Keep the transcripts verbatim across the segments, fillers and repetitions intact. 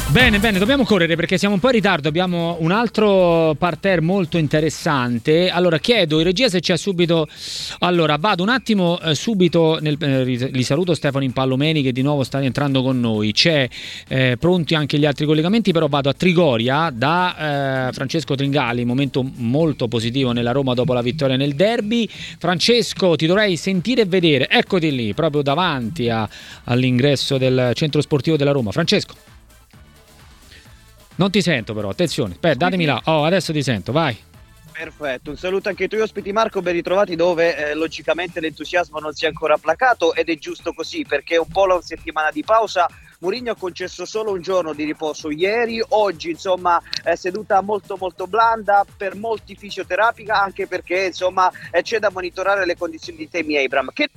Bene, bene, dobbiamo correre perché siamo un po' in ritardo, abbiamo un altro parterre molto interessante. Allora chiedo in regia se c'è subito. Allora vado un attimo eh, subito nel, eh, li saluto Stefano Impallomeni che di nuovo sta entrando con noi. C'è eh, pronti anche gli altri collegamenti, però vado a Trigoria da eh, Francesco Tringali, momento molto positivo nella Roma dopo la vittoria nel derby. Francesco, ti dovrei sentire e vedere, eccoti lì proprio davanti a, all'ingresso del centro sportivo della Roma. Francesco, non ti sento però, attenzione, aspetta, datemi là. Oh, adesso ti sento, vai. Perfetto, un saluto anche ai tuoi ospiti Marco, ben ritrovati, dove eh, logicamente l'entusiasmo non si è ancora placato ed è giusto così, perché un po' la settimana di pausa Mourinho ha concesso solo un giorno di riposo ieri, oggi insomma è seduta molto molto blanda, per molti fisioterapica, anche perché insomma eh, c'è da monitorare le condizioni di Tammy Abraham che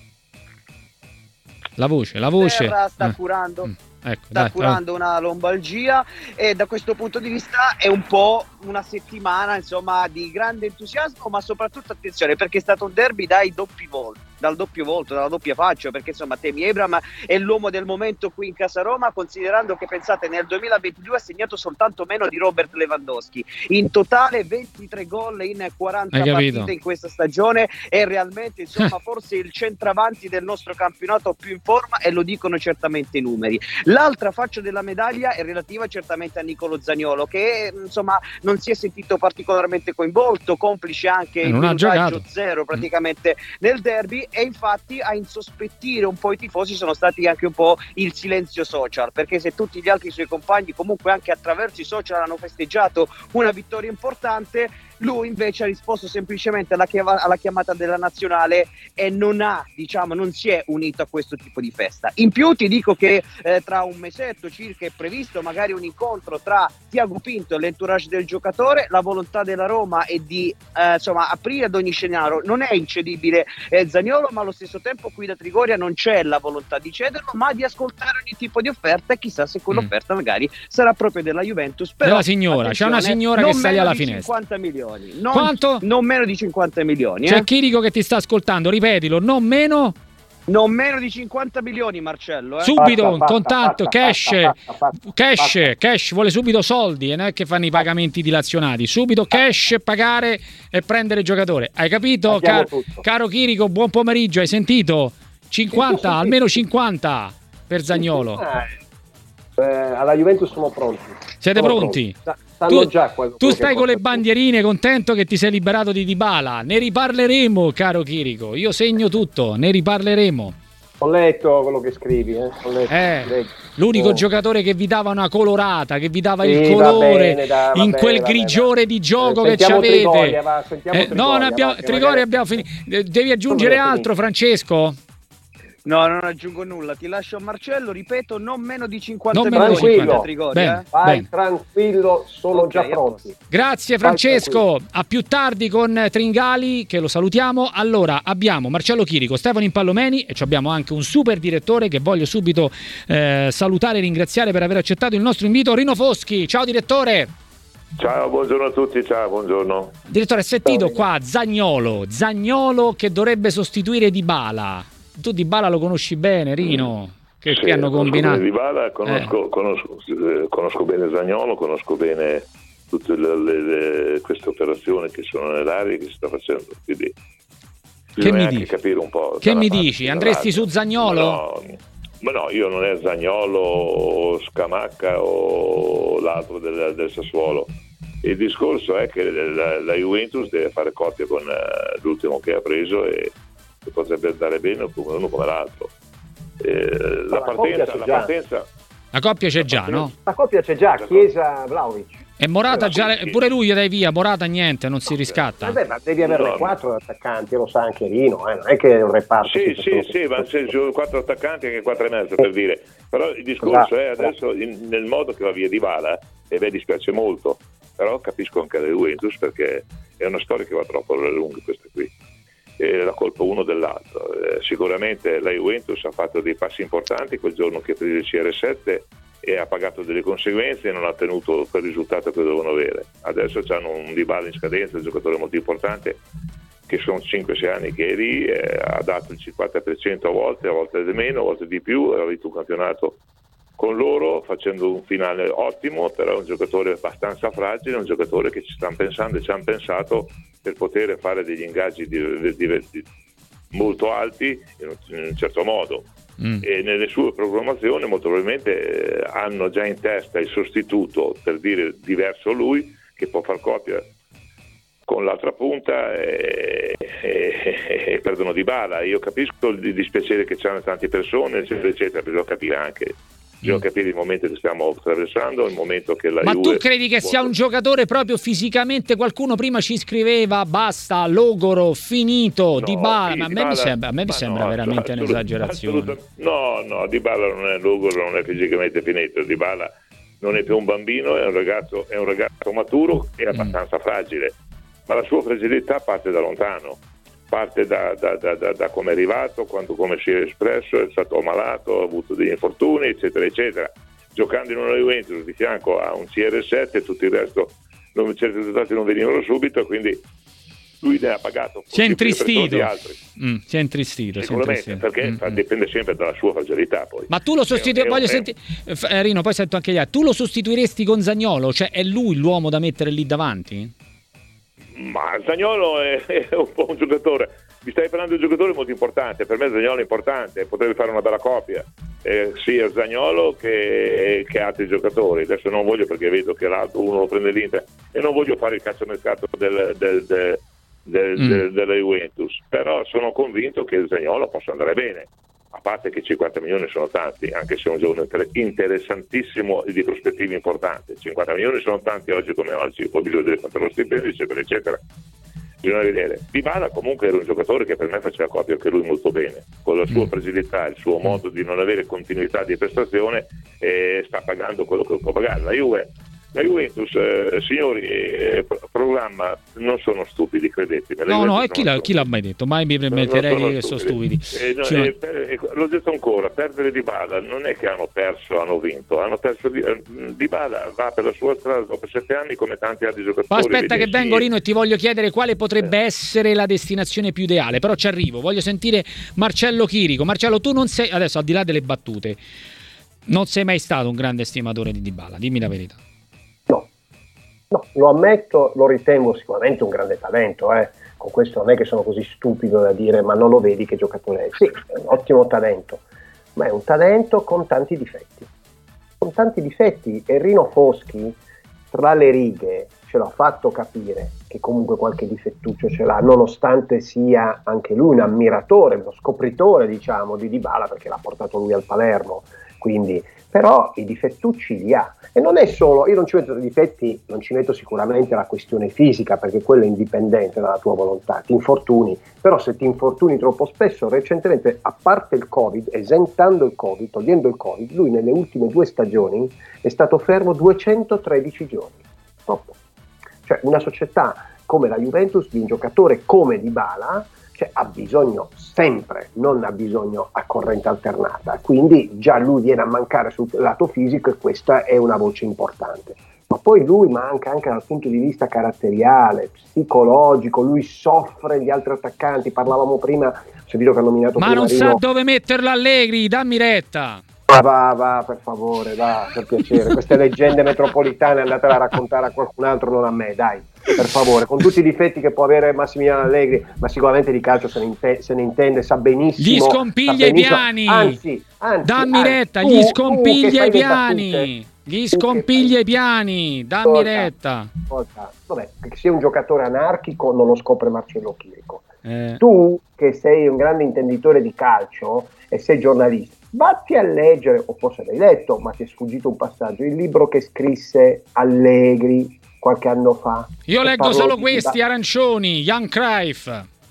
la voce, la voce sta eh. curando. Mm. Ecco, sta dai, curando allora. una lombalgia e da questo punto di vista è un po' una settimana insomma di grande entusiasmo, ma soprattutto attenzione perché è stato un derby dai doppi volti, dal doppio volto, dalla doppia faccia, perché insomma Tammy Abraham è l'uomo del momento qui in casa Roma, considerando che pensate nel duemilaventidue ha segnato soltanto meno di Robert Lewandowski, in totale ventitré gol in quaranta partite in questa stagione, è realmente insomma forse il centravanti del nostro campionato più in forma e lo dicono certamente i numeri. L'altra faccia della medaglia è relativa certamente a Nicolo Zaniolo, che insomma non si è sentito particolarmente coinvolto, complice anche eh, il minutaggio zero praticamente mm. nel derby, e infatti a insospettire un po' i tifosi sono stati anche un po' il silenzio social, perché se tutti gli altri suoi compagni comunque anche attraverso i social hanno festeggiato una vittoria importante, lui invece ha risposto semplicemente alla, chiama- alla chiamata della nazionale e non ha, diciamo, non si è unito a questo tipo di festa. In più ti dico che eh, tra un mesetto circa è previsto magari un incontro tra Tiago Pinto e l'entourage del giocatore, la volontà della Roma è di eh, insomma aprire ad ogni scenario, non è incedibile eh, Zaniolo, ma allo stesso tempo qui da Trigoria non c'è la volontà di cederlo, ma di ascoltare ogni tipo di offerta e chissà se quell'offerta mm. magari sarà proprio della Juventus. Però, della signora, c'è una signora che sta lì alla finestra. cinquanta milioni. Non, Quanto? Non meno di cinquanta milioni. C'è eh? Chirico che ti sta ascoltando, ripetilo, non meno. Non meno di cinquanta milioni, Marcello. Eh? Subito, fatta, contanto, fatta, cash, fatta, fatta, fatta, cash, fatta. cash, vuole subito soldi e non è che fanno i pagamenti dilazionati. Subito cash, pagare e prendere il giocatore. Hai capito, car- caro Chirico? Buon pomeriggio, hai sentito? cinquanta, sì, sì, sì, almeno cinquanta per Zaniolo. Eh, alla Juventus sono pronti. Siete sono pronti? pronti. Tu, già quello, tu stai con le bandierine, contento che ti sei liberato di Dybala. Ne riparleremo, caro Chirico. Io segno tutto, ne riparleremo. Ho letto quello che scrivi. Eh. Ho letto, eh, letto. L'unico oh. giocatore che vi dava una colorata, che vi dava sì, il va colore bene, da, in va quel bene, grigiore va di gioco eh, che ci avete. Trigoria, va, eh, Trigoria, no, ne abbiamo, Trigoria magari... abbiamo finito. Devi aggiungere altro, Francesco? No, non aggiungo nulla, ti lascio a Marcello, ripeto, non meno di cinquanta non milioni. Tranquillo, Trigoria, eh? vai bene. tranquillo, sono okay, già pronti. Grazie Francesco, a più tardi con Tringali che lo salutiamo. Allora abbiamo Marcello Chirico, Stefano Impallomeni e abbiamo anche un super direttore che voglio subito eh, salutare e ringraziare per aver accettato il nostro invito, Rino Foschi. Ciao direttore. Ciao, buongiorno a tutti, ciao, buongiorno. Direttore, sentito qua Zaniolo, Zaniolo che dovrebbe sostituire Dybala. Tu Dybala lo conosci bene, Rino? Che, sì, che hanno combinato? Dybala, conosco, eh. conosco, eh, conosco bene Zaniolo, conosco bene tutte le, le, le, queste operazioni che sono nell'aria che si sta facendo. Quindi che mi anche dici? capire un po'. Che mi dici? Andresti su Zaniolo? No, ma no, io non è Zaniolo o Scamacca o l'altro del, del Sassuolo. Il discorso è che la, la Juventus deve fare coppia con uh, l'ultimo che ha preso e che potrebbe andare bene come uno come l'altro. Eh, la, partenza, la partenza la coppia c'è la già, partenza, no? La coppia c'è già, Chiesa Vlahovic. E Morata già, pure lui dai via, Morata niente, non si riscatta. Vabbè, ma devi averne no, quattro attaccanti, lo sa anche Rino, eh? Non è che è un reparto. Sì, sì, sì, ma se sono quattro attaccanti anche quattro e mezzo per dire. Però il discorso è adesso in, nel modo che va via Dybala, e beh dispiace molto, però capisco anche la Juventus perché è una storia che va troppo alle lunghe questa qui. E la colpa uno dell'altro. Eh, sicuramente la Juventus ha fatto dei passi importanti quel giorno che ha preso il C R sette e ha pagato delle conseguenze e non ha ottenuto quel risultato che dovevano avere. Adesso hanno un Dybala in scadenza, un giocatore molto importante che sono cinque sei anni che è lì, eh, ha dato il cinquanta per cento a volte, a volte di meno, a volte di più, ha vinto un campionato con loro facendo un finale ottimo, però è un giocatore abbastanza fragile, un giocatore che ci stanno pensando e ci hanno pensato per poter fare degli ingaggi di, di, di, di, molto alti in un, in un certo modo. Mm. E nelle sue programmazioni molto probabilmente eh, hanno già in testa il sostituto, per dire diverso lui, che può far coppia con l'altra punta e, e, e perdono Dybala. Io capisco il dispiacere che c'hanno tante persone, eccetera eccetera, bisogna capire anche bisogna capire il momento che stiamo attraversando, il momento che la Ma Juve tu credi che sia un giocatore proprio fisicamente? Qualcuno prima ci scriveva basta, logoro, finito, no, Dybala, ma a me Dybala, mi sembra, a me mi sembra no, veramente assolut- un'esagerazione. Assolut- no, no, Dybala non è logoro, non è fisicamente finito, Dybala non è più un bambino, è un ragazzo, è un ragazzo maturo e abbastanza mm. fragile, ma la sua fragilità parte da lontano. Parte da, da, da, da, da come è arrivato, quando come si è espresso, è stato ammalato, ha avuto degli infortuni, eccetera, eccetera. Giocando in una Juventus di fianco a un C R sette, tutto il resto, non, certi risultati non venivano subito, quindi lui ne ha pagato. Si è intristito. Mm, si è intristito. Sicuramente, perché mm, dipende sempre dalla sua fragilità. Poi. Ma tu lo sostituiresti, voglio sentire, eh, Rino, poi sento anche gli altri, tu lo sostituiresti con Zaniolo? Cioè è lui l'uomo da mettere lì davanti? Ma Zaniolo è, è un po' un giocatore, mi stai parlando di un giocatore molto importante, per me Zaniolo è importante, potrebbe fare una bella coppia eh, sia Zaniolo che, che altri giocatori. Adesso non voglio, perché vedo che l'altro uno lo prende l'Inter e non voglio fare il calciomercato del, del, del, del, mm. del, della Juventus, però sono convinto che Zaniolo possa andare bene, a parte che cinquanta milioni sono tanti, anche se è un giocatore interessantissimo e di prospettive importanti. cinquanta milioni sono tanti oggi come oggi, poi bisogna vedere quanto lo stipendio, eccetera, eccetera. Bisogna vedere. Dybala comunque era un giocatore che per me faceva coppia anche lui molto bene, con la sua fragilità, il suo modo di non avere continuità di prestazione, e sta pagando quello che può pagare. La Juve La Juventus, eh, signori, eh, programma, non sono stupidi, credetemi. No, no, e chi, chi l'ha mai detto? Mai mi permetterei che sono stupidi. Eh, no, cioè... eh, per, eh, l'ho detto ancora, perdere Dybala non è che hanno perso, hanno vinto, hanno perso eh, Dybala va per la sua strada dopo sette anni come tanti altri giocatori. Ma aspetta che vengo, Rino, e ti voglio chiedere quale potrebbe eh. essere la destinazione più ideale, però ci arrivo, voglio sentire Marcello Chirico. Marcello, tu non sei, adesso al di là delle battute, non sei mai stato un grande estimatore di Dybala, dimmi la verità. No, lo ammetto, lo ritengo sicuramente un grande talento, eh. Con questo non è che sono così stupido da dire ma non lo vedi che giocatore è. Sì, è un ottimo talento, ma è un talento con tanti difetti. Con tanti difetti, e Rino Foschi tra le righe ce l'ha fatto capire che comunque qualche difettuccio ce l'ha, nonostante sia anche lui un ammiratore, uno scopritore, diciamo, di Dybala, perché l'ha portato lui al Palermo, quindi... però i difettucci li ha, e non è solo, io non ci metto difetti, non ci metto sicuramente la questione fisica, perché quello è indipendente dalla tua volontà, ti infortuni, però se ti infortuni troppo spesso, recentemente, a parte il Covid, esentando il Covid, togliendo il Covid, lui nelle ultime due stagioni è stato fermo duecentotredici giorni, troppo. Cioè una società come la Juventus di un giocatore come Dybala, cioè ha bisogno sempre, non ha bisogno a corrente alternata, quindi già lui viene a mancare sul lato fisico e questa è una voce importante. Ma poi lui manca anche dal punto di vista caratteriale, psicologico, lui soffre gli altri attaccanti, parlavamo prima, se vedo che ha nominato ma prima non Rino, sa dove metterlo Allegri, dammi retta. Va, va, va, per favore, va, per piacere, queste leggende metropolitane andatela a raccontare a qualcun altro, non a me, dai, per favore, con tutti i difetti che può avere Massimiliano Allegri, ma sicuramente di calcio se ne, inte- se ne intende, sa benissimo. Gli scompiglia i piani, anzi, anzi, dammi anzi, retta, tu, gli scompiglia i piani, battute, gli scompiglia i piani, dammi ascolta, retta. Ascolta, vabbè, che sia un giocatore anarchico non lo scopre Marcello Chirico. Eh. Tu, che sei un grande intenditore di calcio e sei giornalista, vatti a leggere, o forse l'hai letto, ma ti è sfuggito un passaggio, il libro che scrisse Allegri qualche anno fa. Io leggo solo questi da... arancioni, Jan Cruyff.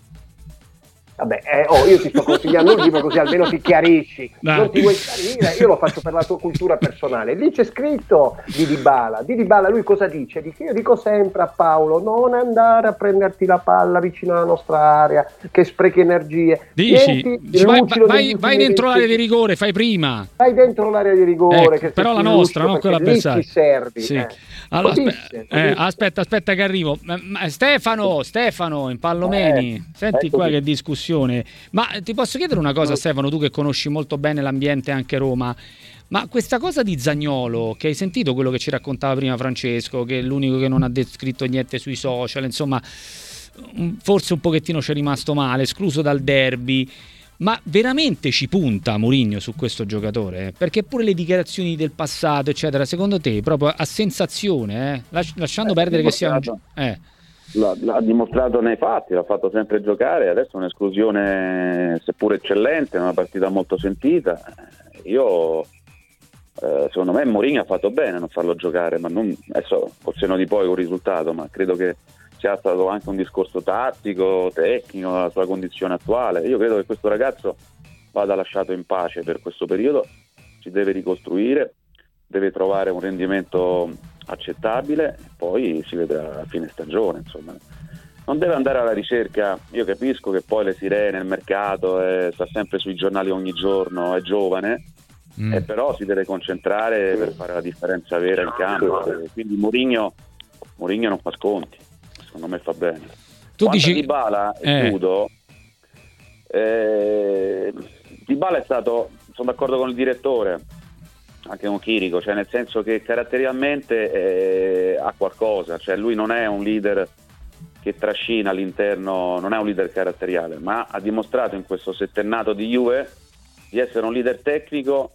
Vabbè, eh, oh, io ti sto consigliando un libro così almeno ti chiarisci. Dai. Non ti vuoi chiarire? Io lo faccio per la tua cultura personale. Lì c'è scritto di Dybala. Di Dybala lui cosa dice? Dice: io dico sempre a Paolo, non andare a prenderti la palla vicino alla nostra area, che sprechi energie. Dici, Dici vai, vai, vai dentro l'area di rigore, fai prima. Vai dentro l'area di rigore. Ecco, che però la nostra, non quella avversaria. Lì ci servi. Sì. Eh. Allora, aspe- eh, aspetta, aspetta che arrivo. Stefano, Stefano, in Pallomeni. Eh, Senti qua che discussione situazione. Ma ti posso chiedere una cosa, Stefano, tu che conosci molto bene l'ambiente anche Roma, ma questa cosa di Zaniolo, che hai sentito quello che ci raccontava prima Francesco, che è l'unico che non ha descritto niente sui social, insomma forse un pochettino ci è rimasto male, escluso dal derby, ma veramente ci punta Mourinho su questo giocatore? Perché pure le dichiarazioni del passato eccetera, secondo te proprio a sensazione, eh? Lasci- lasciando eh, perdere che sia un gio- eh. L'ha, l'ha dimostrato nei fatti, l'ha fatto sempre giocare, adesso è un'esclusione seppur eccellente, una partita molto sentita. Io eh, secondo me Mourinho ha fatto bene a non farlo giocare, ma non adesso col senno di poi un risultato, ma credo che sia stato anche un discorso tattico, tecnico, la sua condizione attuale. Io credo che questo ragazzo vada lasciato in pace per questo periodo, si deve ricostruire, deve trovare un rendimento accettabile, poi si vedrà a fine stagione, insomma. Non deve andare alla ricerca, io capisco che poi le sirene, il mercato, eh, sta sempre sui giornali ogni giorno, è giovane, mm. eh, però si deve concentrare per fare la differenza vera in campo, eh, quindi Mourinho, Mourinho non fa sconti, secondo me fa bene. Tu Quanto dici Dybala, e eh. chiudo, eh, Dybala è stato, sono d'accordo con il direttore, anche con Chirico, cioè nel senso che caratterialmente eh, ha qualcosa, cioè lui non è un leader che trascina all'interno, non è un leader caratteriale, ma ha dimostrato in questo settennato di Juve di essere un leader tecnico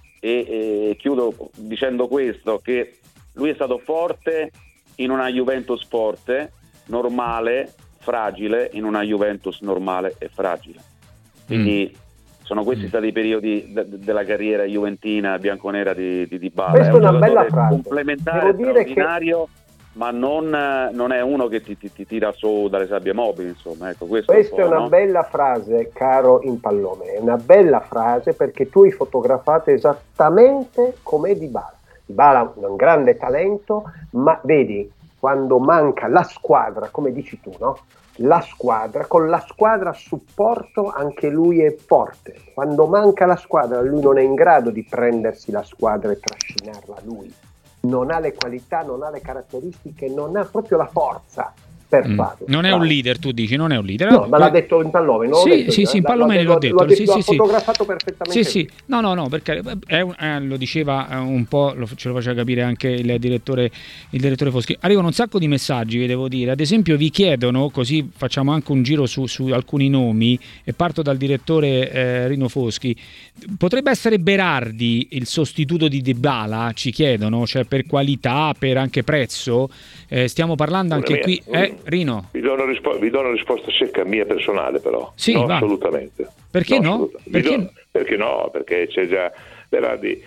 e, e chiudo dicendo questo, che lui è stato forte in una Juventus forte, normale, fragile, in una Juventus normale e fragile, quindi mm. sono questi stati i periodi de- della carriera juventina bianconera di, di Dybala. Questa è, è un una bella frase. Complementare, straordinario, che... ma non, non è uno che ti, ti, ti tira su dalle sabbie mobili, insomma. Ecco, questo questa è, è una no? bella frase, caro Impallone, è una bella frase perché tu hai fotografato esattamente com'è Dybala. Dybala ha un grande talento, ma vedi, quando manca la squadra, come dici tu, no? La squadra, con la squadra a supporto anche lui è forte. Quando manca la squadra lui non è in grado di prendersi la squadra e trascinarla lui, non ha le qualità, non ha le caratteristiche, non ha proprio la forza per mm. farlo. Non è un leader, tu dici, non è un leader. No, ma l'ha detto Impallone, no? Sì, detto sì, io, sì, eh. Impallone l'ho detto. L'ho, sì, l'ho sì, fotografato perfettamente. Sì, sì, no, no, no, perché è un, eh, lo diceva un po', lo, ce lo faceva capire anche il direttore, il direttore Foschi. Arrivano un sacco di messaggi, vi devo dire. Ad esempio vi chiedono, così facciamo anche un giro su, su alcuni nomi, e parto dal direttore eh, Rino Foschi. Potrebbe essere Berardi il sostituto di Dybala, ci chiedono, cioè per qualità, per anche prezzo. Eh, stiamo parlando anche mia, qui, eh, Rino? Vi do, una rispo- vi do una risposta secca mia personale, però. Sì, no, va. assolutamente. Perché no? no? Assolutamente. Perché? Do, perché no? Perché c'è già Berardi.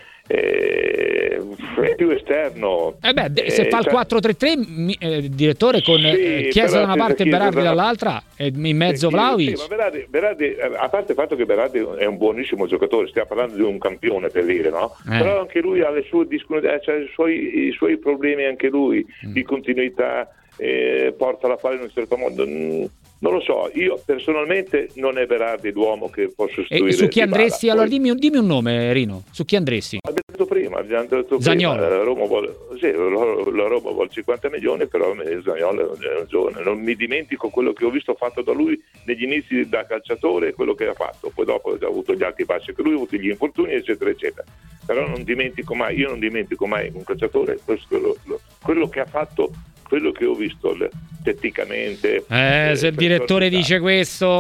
Eh, è più esterno, eh beh, se eh, fa il quattro tre tre eh, direttore con sì, eh, Chiesa da una parte e Berardi da... dall'altra e in mezzo sì, Vlahovic. Sì, ma Berardi, Berardi, a parte il fatto che Berardi è un buonissimo giocatore, stiamo parlando di un campione per dire, no? Eh. Però anche lui ha le sue disponibilità, cioè i suoi, i suoi problemi anche lui mm. di continuità, eh, porta la palla in un certo modo. Mm. Non lo so, io personalmente non è Berardi l'uomo che può sostituire. E su chi Dybala. andresti? Allora dimmi, dimmi un nome, Rino, su chi andresti? Abbiamo detto prima, abbiamo detto Zaniolo. prima, la Roma vuole, sì, la Roma vuole cinquanta milioni, però Zaniolo è un giovane. Non mi dimentico quello che ho visto fatto da lui negli inizi da calciatore e quello che ha fatto. Poi dopo ha avuto gli alti e bassi che lui, ha avuto gli infortuni, eccetera, eccetera. Però non dimentico mai, io non dimentico mai un calciatore, questo, lo, lo, quello che ha fatto, quello che ho visto le, tecnicamente. Eh, eh, se il direttore dice questo,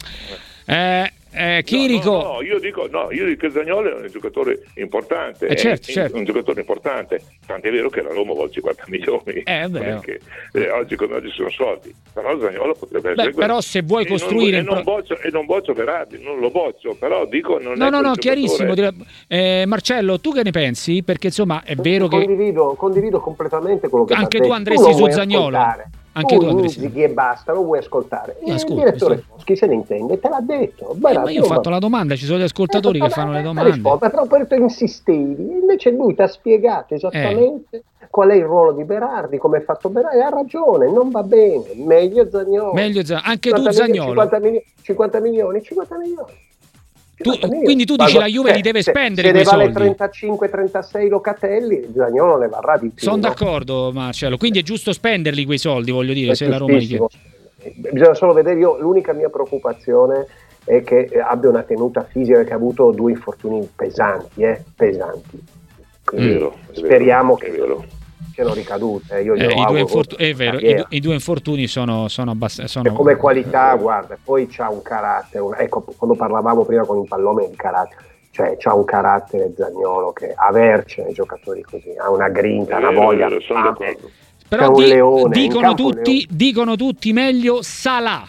eh, eh, Chirico. No, no, no, io dico, no, io dico che Zaniolo è un giocatore importante, eh, certo, è certo. un giocatore importante, tant'è vero che la Roma vuole cinquanta milioni, eh, perché eh, oggi come oggi sono soldi, però Zaniolo potrebbe essere. Beh, però se vuoi e costruire non, e, non boccio, e non boccio Berardi, non lo boccio, però dico non no è no no chiarissimo. giocatore... eh, Marcello, tu che ne pensi? Perché insomma è vero condivido, che condivido completamente quello che anche tu detto. andresti tu su Zaniolo ascoltare. Anche tu, tu musichi e basta, lo vuoi ascoltare. Io il ascolto, direttore sì. Foschi se ne intende, te l'ha detto. Beh, eh, ma io ho fatto va... la domanda, ci sono gli ascoltatori eh, che fanno le domande. Risposta, però poi tu insistevi, invece lui ti ha spiegato esattamente eh. qual è il ruolo di Berardi, come è fatto Berardi, ha ragione, non va bene, meglio Zaniolo. Meglio Zaniolo. Anche tu Zaniolo. cinquanta, mili- cinquanta milioni, cinquanta milioni. Tu, quindi tu dici la Juve eh, li deve se, spendere se quei ne vale soldi. trentacinque trentasei Locatelli, Zaniolo ne varrà di più. Sono no? d'accordo, Marcello, quindi è giusto spenderli quei soldi, voglio dire, è se la Roma li chiede. Bisogna solo vedere, io l'unica mia preoccupazione è che abbia una tenuta fisica, che ha avuto due infortuni pesanti, eh, pesanti. Quindi è vero, è speriamo vero, che è vero. siano ricadute. Io Eh, i, due infortu- è vero, i, du- è i due infortuni sono, sono abbastanza... come qualità, guarda, poi c'ha un carattere, un, ecco, quando parlavamo prima con il Pallome di carattere, cioè c'ha un carattere Zaniolo che avercene i giocatori così, ha una grinta, una vero, voglia, vero, sono fame. d'accordo. Però un di- leone, in dicono, campo un tutti, leone. dicono tutti meglio Salah.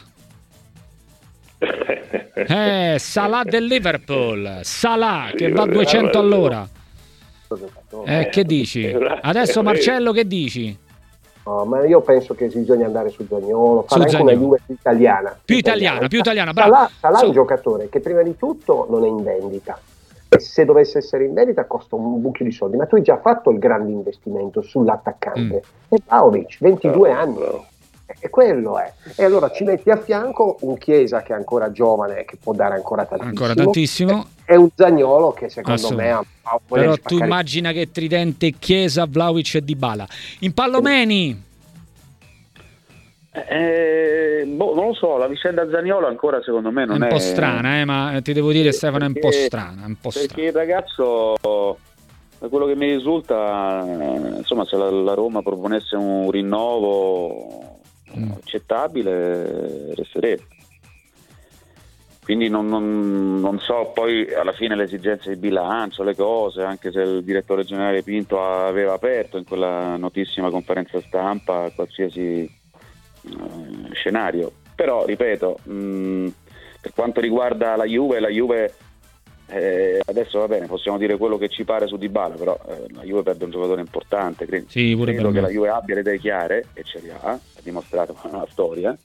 Eh, Salah del Liverpool, Salah Sì, che va a vabbè, duecento vabbè, all'ora. Eh, che dici? Adesso Marcello che dici? No, ma io penso che bisogna andare su Zaniolo, Su fare anche una Zaniolo. Juve più italiana. Più italiana, più italiana, bravo. Salah, Salah è Su- un giocatore che prima di tutto non è in vendita. E se dovesse essere in vendita costa un buco di soldi, ma tu hai già fatto il grande investimento sull'attaccante. Mm. E Vlahovic, ventidue Bravo, anni. bravo. E quello è. E allora ci metti a fianco un Chiesa che è ancora giovane e che può dare ancora tantissimo. Ancora tantissimo. E un Zaniolo che secondo me Assolutamente. ha, ha Però tu spaccare- immagina che tridente Chiesa, Vlahovic e Dybala. In Pallomeni, Eh, boh, non lo so, la vicenda Zaniolo ancora secondo me è non un è po' strana, eh, ma ti devo dire Stefano è un po' Perché- strana, è un po' perché strana. il ragazzo, da quello che mi risulta, eh, insomma, se la, la Roma proponesse un rinnovo Mm. accettabile, resterebbe. Quindi non, non- non so poi alla fine le esigenze di bilancio, le cose, anche se il direttore generale Pinto aveva aperto in quella notissima conferenza stampa qualsiasi eh, scenario. Però ripeto, mh, per quanto riguarda la Juve, la Juve eh, adesso va bene, possiamo dire quello che ci pare su Dybala, però eh, la Juve perde un giocatore importante. Credo, Sì, pure credo per che me. la Juve abbia le idee chiare, e ce le ha, ha dimostrato con la storia.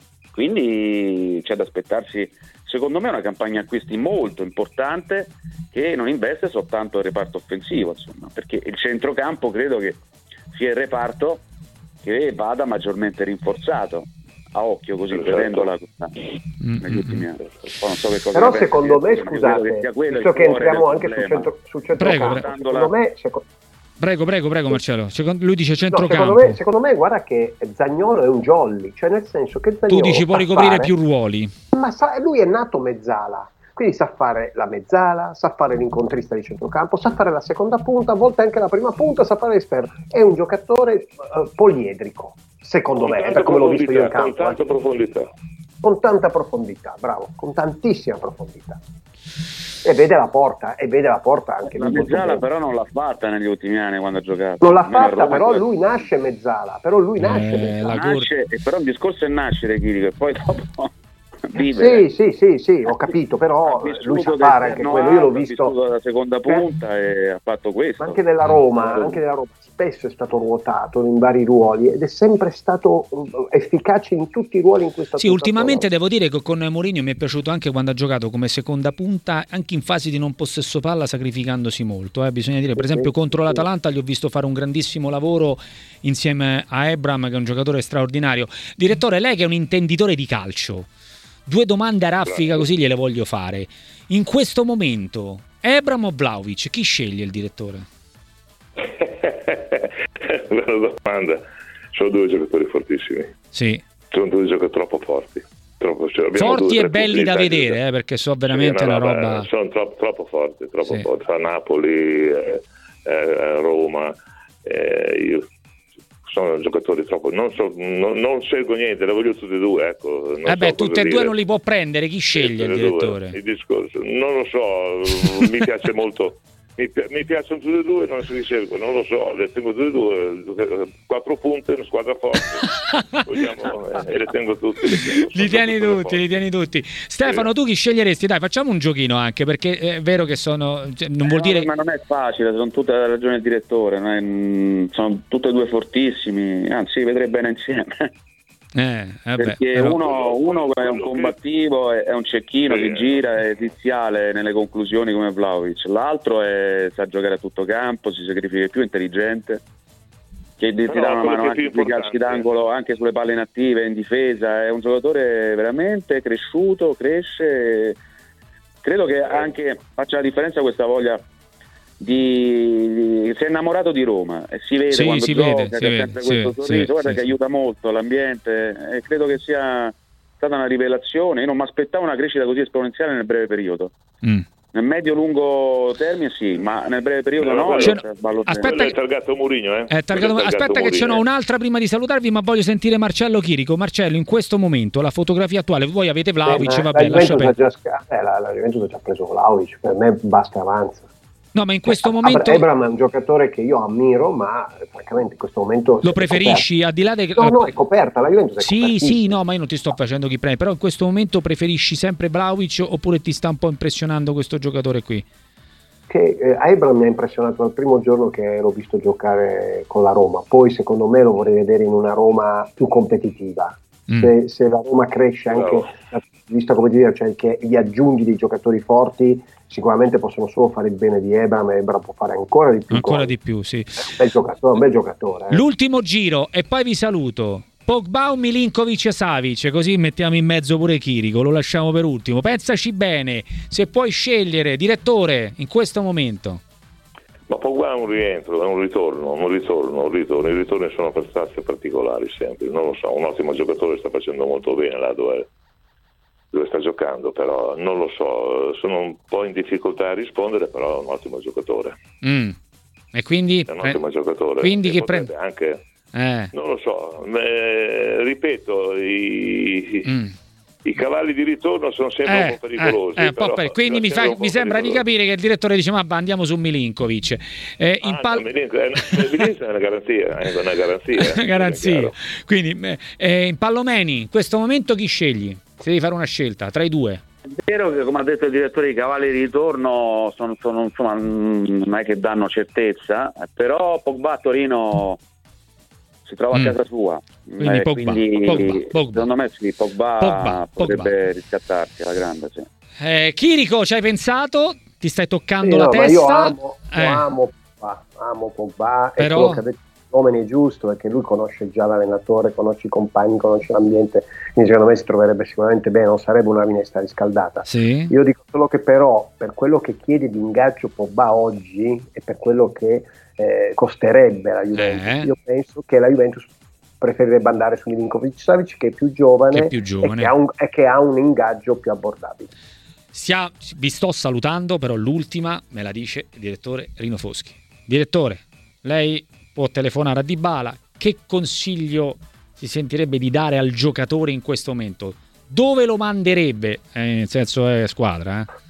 Quindi c'è da aspettarsi, secondo me, una campagna acquisti molto importante che non investe soltanto il reparto offensivo, insomma, perché il centrocampo credo che sia il reparto che vada maggiormente rinforzato a occhio, così Certo. vedendola Mm, negli ultimi anni. Poi non so che cosa Però ne pensi, secondo me, io credo scusate, che sia quello visto il che cuore entriamo del anche sul problema. centro, sul centrocampo, Prego, secondo me, seco- Prego, prego, prego Marcello. Secondo- lui dice no, centrocampo. secondo me, secondo me, guarda che Zaniolo è un jolly, cioè nel senso che Zaniolo Tu dici può sa ricoprire fare- più ruoli. ma sa- lui è nato mezzala, quindi sa fare la mezzala, sa fare l'incontrista di centrocampo, sa fare la seconda punta, a volte anche la prima punta, sa fare l'esperto. È un giocatore eh, poliedrico, secondo Con me, tanta per come l'ho visto io in profondità, campo. con tanta eh. profondità. Con tanta profondità, bravo, con tantissima profondità. E vede la porta, e vede la porta anche La lui molto mezzala bene. però non l'ha fatta negli ultimi anni quando ha giocato. Non l'ha Almeno a fatta, Roma, però poi- lui nasce mezzala, però lui nasce Eh, mezzala. la nasce, e però il discorso è nascere, Chirico, e poi dopo vivere. Sì, sì, sì, sì, ho capito, però Ha vissuto lui sa del fare anche turno quello, io l'ho alto, ha visto, vissuto la seconda punta e ha fatto questo. ma anche nella Roma, anche nella Roma spesso è stato ruotato in vari ruoli ed è sempre stato um, efficace in tutti i ruoli in cui è stato Sì, ultimamente usato. devo dire che con Mourinho mi è piaciuto anche quando ha giocato come seconda punta, anche in fasi di non possesso palla, sacrificandosi molto. Eh. Bisogna dire, per Sì, esempio, sì, contro sì. l'Atalanta gli ho visto fare un grandissimo lavoro insieme a Ebram, che è un giocatore straordinario. Direttore, lei che è un intenditore di calcio, due domande a raffica così gliele voglio fare. In questo momento, Ebram o Vlahovic, chi sceglie il direttore? Bella domanda. Sono due giocatori fortissimi. Sì. Sono due giocatori troppo forti. Troppo, cioè, abbiamo Forti due, e tre belli da punti di vedere, testa. eh, perché so veramente Sì, una roba... Sono troppo, troppo forti, troppo Sì. forti. A Napoli, eh, eh, Roma, eh, io sono giocatori troppo. Non, so, non, non scelgo niente, le voglio tutti e due. Ecco, non Eh beh, so cosa tutte e due dire. non li può prendere, chi sceglie il Tutti e due, direttore? il discorso. Non lo so, mi piace molto. Mi, pi- mi piacciono tutti e due, non si ricerco, non lo so, le tengo tutte e due, quattro punte, una squadra forte, vogliamo, eh, e le tengo tutte. Le tengo, Li sono tieni tutte tutti, li forti. tieni tutti. Stefano, tu chi sceglieresti? Dai, facciamo un giochino anche, perché è vero che sono... cioè, non vuol Eh, dire... ma non è facile, sono tutte le ragioni del direttore, non è- mm, sono tutte e due fortissimi, anzi vedrei bene insieme. Eh, vabbè, Perché però- uno, uno è un combattivo, è è un cecchino, Sì. si gira, è viziale nelle conclusioni come Vlahovic. L'altro è, sa giocare a tutto campo, si sacrifica, è più intelligente, che ti, ti Però dà una quello mano che è anche più sui calci importante- d'angolo, anche sulle palle inattive, in difesa. È un giocatore veramente cresciuto, cresce. Credo che anche faccia la differenza questa voglia di, di si è innamorato di Roma e si vede Sì, quando si gioca, vede, che si ha vede, sempre sì, questo sì, sorriso, guarda sì, che sì. aiuta molto l'ambiente e credo che sia stata una rivelazione. Io non mi aspettavo una crescita così esponenziale nel breve periodo. Mm. Nel medio-lungo termine sì, ma nel breve periodo no. no Cioè, no aspetta, è targato Mourinho, eh? È targato, è aspetta che ce n'ho un'altra prima di salutarvi, ma voglio sentire Marcello Chirico. Marcello, in questo momento la fotografia attuale, voi avete Vlahovic, eh, vabbè, la lascia Juventus perdere. ha già, eh, la, la Juventus ha già preso Vlahovic, per me basta avanza. No, ma in questo eh, momento Abraham è un giocatore che io ammiro, ma francamente in questo momento lo preferisci al di là del... No, no, è coperta, la Juventus è Sì, sì, no, ma io non ti sto facendo chi prende, però in questo momento preferisci sempre Vlahovic oppure ti sta un po' impressionando questo giocatore qui? Che eh, Abraham mi ha impressionato dal primo giorno che l'ho visto giocare con la Roma, poi secondo me lo vorrei vedere in una Roma più competitiva. Mm. Se, se la Roma cresce anche no. dal punto di vista competitivo, cioè che gli aggiungi dei giocatori forti, sicuramente possono solo fare il bene di Abraham, e Abraham può fare ancora di più. Ancora gol. di più, sì. È un bel giocatore, un bel giocatore eh. L'ultimo giro e poi vi saluto. Pogba o Milinkovic e Savic, così mettiamo in mezzo pure Chirico, lo lasciamo per ultimo. Pensaci bene, se puoi scegliere, direttore, in questo momento. Ma Pogba è un rientro, è un ritorno, un ritorno, un ritorno. I ritorni sono per stazze particolari sempre, non lo so, un ottimo giocatore, sta facendo molto bene là dove, dove sta giocando, però non lo so, sono un po' in difficoltà a rispondere, però è un ottimo giocatore. Mm. E quindi è un ottimo pre- giocatore. Quindi che prende anche eh. non lo so, eh, ripeto, i, mm. i cavalli di ritorno sono sempre eh, un po' pericolosi. Eh, eh, però, per, quindi mi, fa, mi sembra pericolosi. Di capire che il direttore dice: ma andiamo su Milinkovic. Eh, in ah, pal- no, Milinkovic è una garanzia, è una garanzia. garanzia. Quindi eh, in Pallomeni, in questo momento chi scegli? Se devi fare una scelta tra i due. È vero che, come ha detto il direttore, i cavalli di ritorno sono, sono, insomma, non è che danno certezza, però Pogba a Torino si trova mm. a casa sua, quindi, eh, Pogba, quindi Pogba, Pogba. secondo me sì, Pogba, Pogba potrebbe Pogba. riscattarsi alla grande, sì. eh, Chirico, ci hai pensato? Ti stai toccando sì, la no, testa? Io amo, eh. amo Pogba, amo Pogba però... e quello che ha detto l'uomo è giusto, perché lui conosce già l'allenatore, conosce i compagni, conosce l'ambiente, quindi secondo me si troverebbe sicuramente bene, non sarebbe una minestra riscaldata. Sì. Io dico solo che però per quello che chiede di ingaggio Pogba oggi e per quello che eh, costerebbe la Juventus, eh. io penso che la Juventus preferirebbe andare su Milinkovic-Savic, che è più giovane, che è più giovane. E, che ha un, e che ha un ingaggio più abbordabile. Sia, vi sto salutando, però l'ultima me la dice il direttore Rino Foschi. Direttore, lei può telefonare a Dybala, che consiglio si sentirebbe di dare al giocatore in questo momento? Dove lo manderebbe? Eh, nel senso è squadra, eh?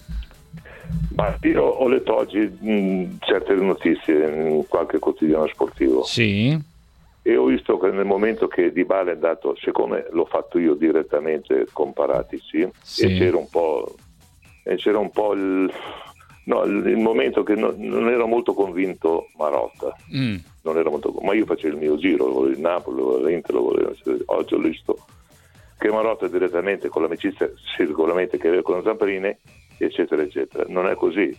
Ma io ho letto oggi mh, certe notizie in qualche quotidiano sportivo. Sì. E ho visto che nel momento che Dybala è andato, siccome l'ho fatto io direttamente con Paratici, sì. e c'era un po' e c'era un po' il, no, il, il momento che no, non ero molto convinto Marotta. Mm. Non era molto, ma io facevo il mio giro, lo volevo il Napoli, lo volevo l'Inter, lo volevo, oggi ho visto che Marotta direttamente con l'amicizia sicuramente che aveva con Zamparini, eccetera eccetera. Non è così.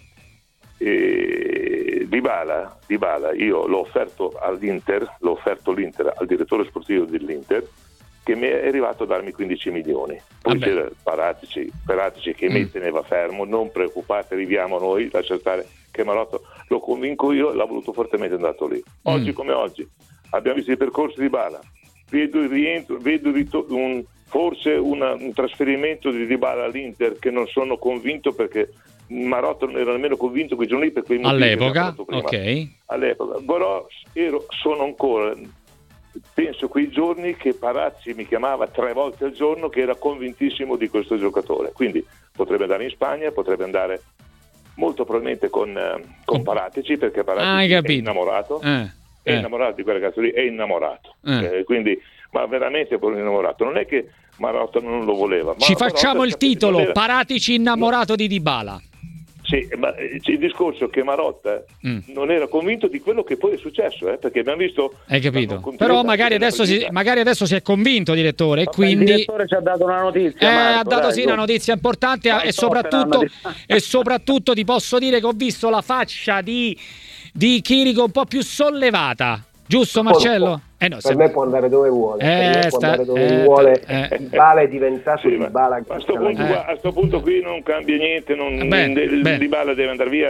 E Dybala, Dybala io l'ho offerto all'Inter, l'ho offerto l'Inter al direttore sportivo dell'Inter, che mi è arrivato a darmi quindici milioni. Poi Vabbè. c'era Paratici, Paratici che mm. mi teneva fermo, non preoccupate, arriviamo noi, lascia stare che Marotta lo convinco io, l'ha voluto fortemente, è andato lì. Oggi mm. come oggi abbiamo visto i percorsi di Dybala, vedo il rientro, vedo un, forse una, un trasferimento di Dybala all'Inter che non sono convinto, perché Marotta non era nemmeno convinto quei giorni per quei motivi all'epoca, ok. All'epoca, però ero, sono ancora, penso quei giorni che Parazzi mi chiamava tre volte al giorno, che era convintissimo di questo giocatore, quindi potrebbe andare in Spagna, potrebbe andare molto probabilmente con, con Paratici, perché Paratici ah, è innamorato eh, è eh. innamorato di quel ragazzo lì, è innamorato eh. Eh, quindi, ma veramente è innamorato, non è che Marotta non lo voleva. Ci facciamo Marotta il titolo voleva... Paratici innamorato no. di Dybala. Sì, ma il discorso che Marotta mm. non era convinto di quello che poi è successo, eh, perché abbiamo visto. Hai capito? Però magari adesso, si, magari adesso si è convinto, direttore. Vabbè, quindi... Il direttore ci ha dato una notizia. Eh, Marco, ha dato dai, sì io... una notizia importante e soprattutto, e soprattutto ti posso dire che ho visto la faccia di, di Chirico un po' più sollevata. Giusto Marcello? Eh no, per se... me può andare dove vuole, eh, per me sta... può andare dove eh, vuole. eh, Dybala è diventato sì, Dybala. A questo punto, eh. punto qui non cambia niente, non, ben, de, ben. Dybala deve andare via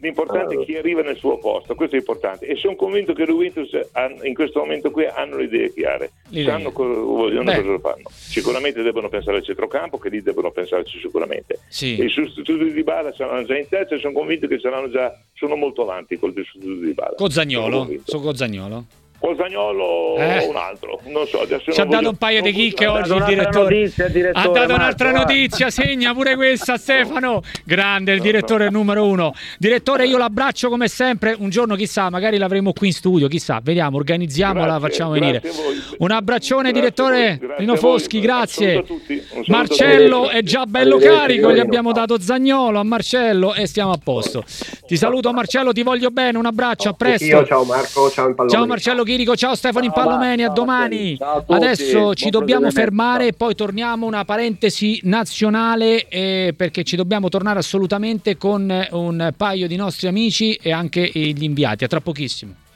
L'importante è chi arriva nel suo posto, questo è importante, e sono convinto che Juventus in questo momento qui hanno le idee chiare, sanno cosa vogliono, cosa fanno. Sicuramente devono pensare al centrocampo, che lì devono pensarci sicuramente. Sì. E i sostituti di Dybala saranno già in testa e sono convinto che saranno già, sono molto avanti col sostituto di Dybala. Con Zaniolo, sono con Zaniolo. Con Zaniolo eh. un altro, non so, adesso ci ha dato un paio di chicche oggi il direttore. Notizia, il direttore ha dato un'altra Marco, notizia, eh. segna pure questa Stefano, grande il direttore numero uno. Direttore, io l'abbraccio come sempre, un giorno chissà, magari l'avremo qui in studio, chissà, vediamo, organizziamola, grazie, facciamo venire. Un abbraccione grazie direttore Rino Foschi, grazie. Marcello è già bello carico, gli abbiamo dato Zaniolo a Marcello e stiamo a posto. Ti saluto Marcello, ti voglio bene, un abbraccio, a presto. Io, ciao Marco, ciao Impallomeni. Ciao Marcello Chirico, ciao Stefano Impallomeni, a domani. Adesso ci dobbiamo fermare e poi torniamo, una parentesi nazionale, eh, perché ci dobbiamo tornare assolutamente con un paio di nostri amici e anche gli inviati. A tra pochissimo.